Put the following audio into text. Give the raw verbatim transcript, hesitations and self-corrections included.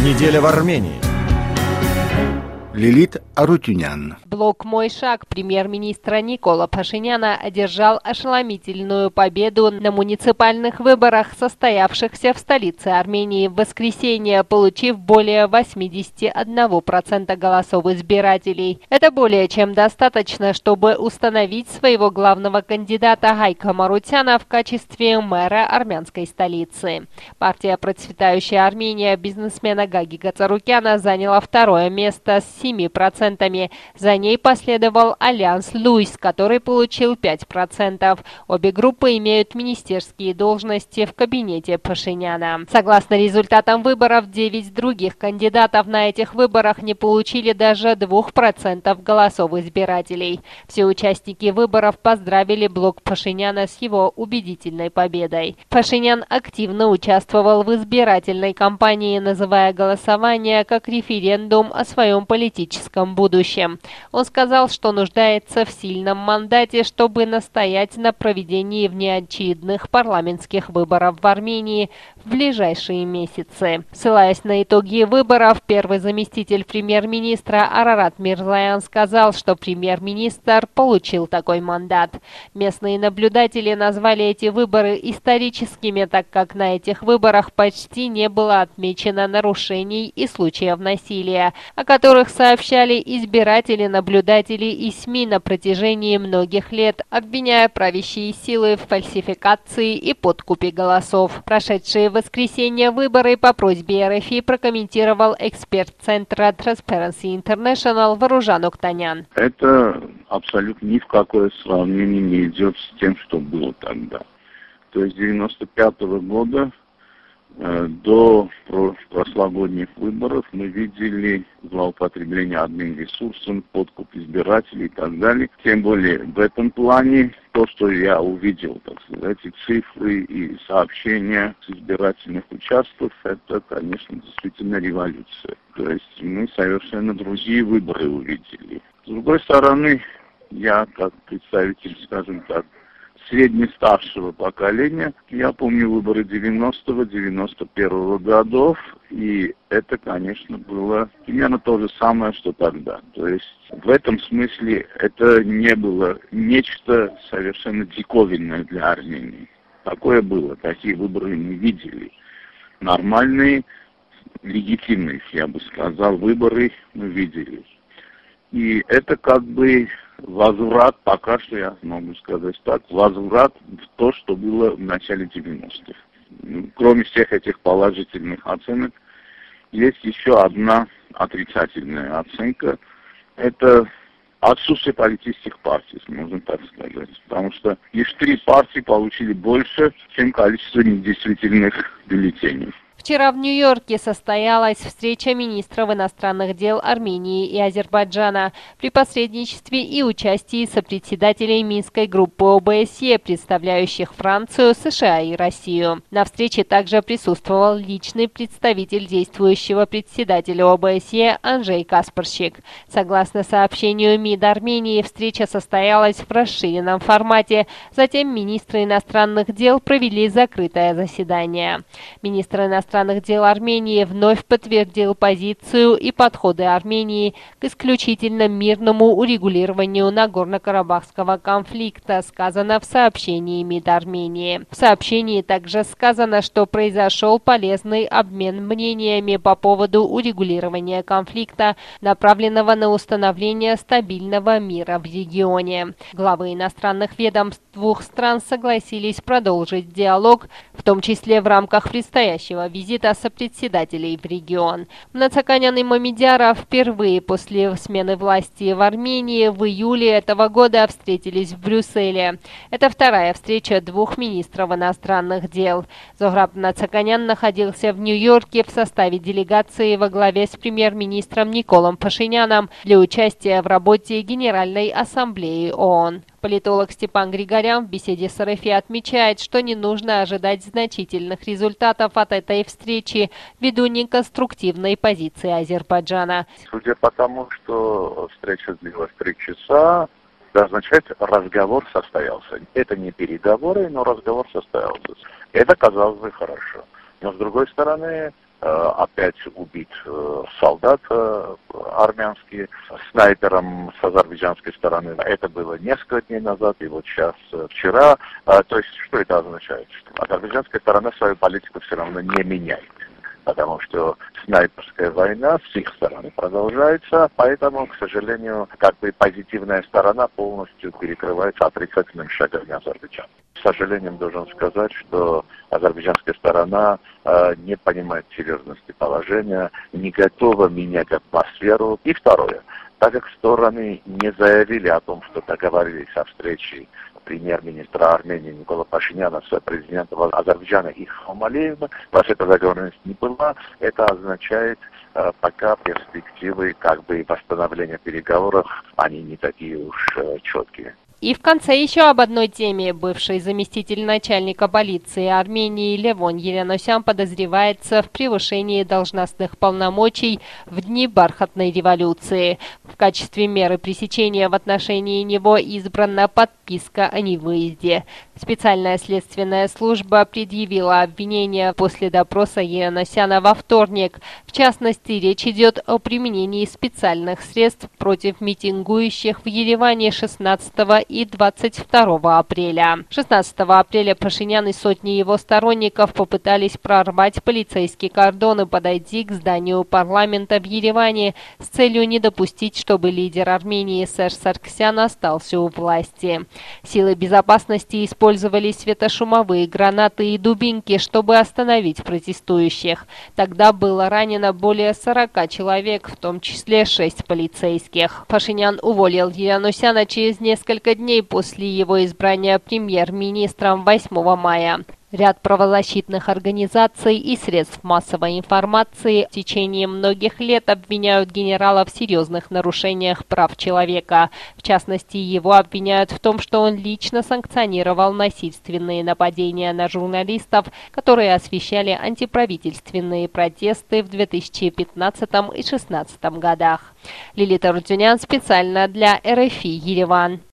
Неделя в Армении. Лилит Арутюнян. Блок «Мой шаг» премьер-министра Никола Пашиняна одержал ошеломительную победу на муниципальных выборах, состоявшихся в столице Армении в воскресенье, получив более восемьдесят один процент голосов избирателей. Это более чем достаточно, чтобы установить своего главного кандидата Гайка Марутяна в качестве мэра армянской столицы. Партия «Процветающая Армения» бизнесмена Гаги Гацарукяна заняла второе место с семью процентами. За ней последовал Альянс Луис, который получил пять процентов. Обе группы имеют министерские должности в кабинете Пашиняна. Согласно результатам выборов, девять других кандидатов на этих выборах не получили даже двух процентов голосов избирателей. Все участники выборов поздравили блок Пашиняна с его убедительной победой. Пашинян активно участвовал в избирательной кампании, называя голосование как референдум о своем политическом будущем. Он сказал, что нуждается в сильном мандате, чтобы настоять на проведении внеочередных парламентских выборов в Армении в ближайшие месяцы. Ссылаясь на итоги выборов, первый заместитель премьер-министра Арарат Мирзоян сказал, что премьер-министр получил такой мандат. Местные наблюдатели назвали эти выборы историческими, так как на этих выборах почти не было отмечено нарушений и случаев насилия, о которых сообщали избиратели, наблюдатели и СМИ на протяжении многих лет, обвиняя правящие силы в фальсификации и подкупе голосов. Прошедшие в воскресенье выборы по просьбе эр эф и прокомментировал эксперт Центра Transparency International Варужан Октанян. Это абсолютно ни в какое сравнение не идет с тем, что было тогда. То есть с девяносто пятого года до прошлогодних выборов мы видели злоупотребление одним ресурсом, подкуп избирателей и так далее. Тем более в этом плане то, что я увидел, так сказать, эти цифры и сообщения с избирательных участков, это, конечно, действительно революция. То есть мы совершенно другие выборы увидели. С другой стороны, я как представитель, скажем так, среднестаршего поколения. Я помню выборы девяностого девяносто первого годов, и это, конечно, было примерно то же самое, что тогда. То есть в этом смысле это не было нечто совершенно диковинное для Армении. Такое было, такие выборы мы видели. Нормальные, легитимные, я бы сказал, выборы мы видели. И это как бы возврат, пока что я могу сказать так, возврат в то, что было в начале девяностых. Кроме всех этих положительных оценок, есть еще одна отрицательная оценка. Это отсутствие политических партий, если можно так сказать. Потому что лишь три партии получили больше, чем количество недействительных бюллетеней. Вчера в Нью-Йорке состоялась встреча министров иностранных дел Армении и Азербайджана при посредничестве и участии сопредседателей Минской группы о бэ эс е, представляющих Францию, США и Россию. На встрече также присутствовал личный представитель действующего председателя о бэ эс е Анжей Каспарщик. Согласно сообщению МИД Армении, встреча состоялась в расширенном формате. Затем министры иностранных дел провели закрытое заседание. Министр иностранных иностранных дел Армении вновь подтвердил позицию и подходы Армении к исключительно мирному урегулированию Нагорно-Карабахского конфликта, сказано в сообщении МИД Армении. В сообщении также сказано, что произошел полезный обмен мнениями по поводу урегулирования конфликта, направленного на установление стабильного мира в регионе. Главы иностранных ведомств двух стран согласились продолжить диалог, в том числе в рамках предстоящего визита сопредседателей в регион. Мнацаканян и Мамедьяров впервые после смены власти в Армении в июле этого года встретились в Брюсселе. Это вторая встреча двух министров иностранных дел. Зохраб Мнацаканян находился в Нью-Йорке в составе делегации во главе с премьер-министром Николом Пашиняном для участия в работе Генеральной ассамблеи ООН. Политолог Степан Григорян в беседе с эр эф и отмечает, что не нужно ожидать значительных результатов от этой встречи ввиду неконструктивной позиции Азербайджана. Судя по тому, что встреча длилась три часа, это означает, разговор состоялся. Это не переговоры, но разговор состоялся. Это, казалось бы, хорошо. Но, с другой стороны, опять убит солдат армянский снайпером с азербайджанской стороны. Это было несколько дней назад, и вот сейчас, вчера. То есть, что это означает? Что азербайджанская сторона свою политику все равно не меняет, потому что снайперская война с их стороны продолжается, поэтому, к сожалению, как бы позитивная сторона полностью перекрывается отрицательными шагами Азербайджана. К сожалению, должен сказать, что азербайджанская сторона э, не понимает серьезности положения, не готова менять атмосферу. И второе, так как стороны не заявили о том, что договорились о встрече премьер-министра Армении Никола Пашиняна с президентом Азербайджана Ильхам Алиевым, раз эта договоренность не была, это означает, э, пока перспективы как бы восстановления переговоров, они не такие уж э, четкие. И в конце еще об одной теме. Бывший заместитель начальника полиции Армении Левон Еленосян подозревается в превышении должностных полномочий в дни бархатной революции. В качестве меры пресечения в отношении него избрана подписка о невыезде. Специальная следственная служба предъявила обвинение после допроса Еленосяна во вторник. В частности, речь идет о применении специальных средств против митингующих в Ереване шестнадцатого и двадцать второго апреля. шестнадцатого апреля Пашинян и сотни его сторонников попытались прорвать полицейский кордон и подойти к зданию парламента в Ереване с целью не допустить, чтобы лидер Армении Серж Сарксян остался у власти. Силы безопасности использовали светошумовые гранаты и дубинки, чтобы остановить протестующих. Тогда было ранено более сорока человек, в том числе шесть полицейских. Пашинян уволил Еленосяна через несколько дней после его избрания премьер-министром восьмого мая. Ряд правозащитных организаций и средств массовой информации в течение многих лет обвиняют генерала в серьезных нарушениях прав человека. В частности, его обвиняют в том, что он лично санкционировал насильственные нападения на журналистов, которые освещали антиправительственные протесты в две тысячи пятнадцатом и две тысячи шестнадцатом годах. Лилита Рудзюнян специально для эр эф и Ереван.